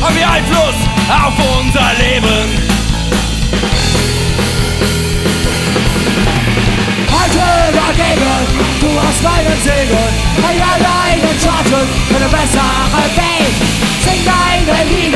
haben wir Einfluss auf unser Leben. Halte dagegen, du hast meinen Segen. Hey, alleinen Schatten für eine bessere Welt. Sing deine Lieder.